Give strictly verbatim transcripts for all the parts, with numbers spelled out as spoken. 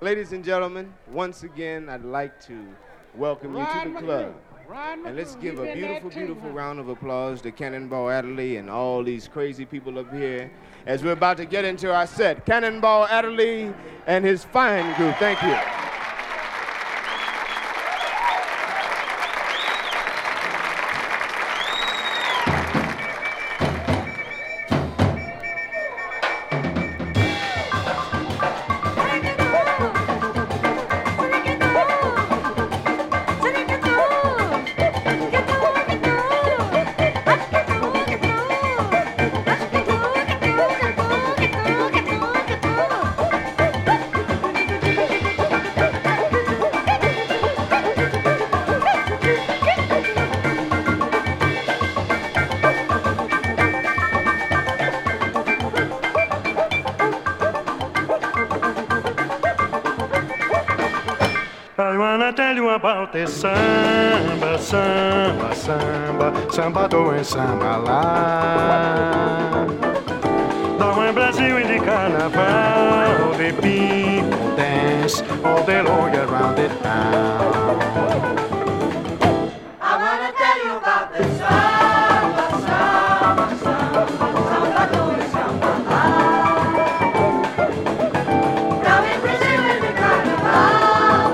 Ladies and gentlemen, once again, I'd like to welcome you to the club. And let's give a beautiful, beautiful round of applause to Cannonball Adderley and all these crazy people up here as we're about to get into our set. Cannonball Adderley and his fine group. Thank you. I wanna tell you about this samba, samba, samba, samba do and samba lá. Down in Brazil in the carnival, the people dance all day long around the town. I wanna tell you about this samba, samba, samba, samba do and samba lá. Down in Brazil in the carnival,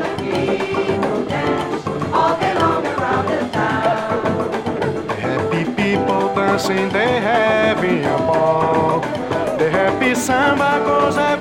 dancing, they having a ball. The happy samba goes up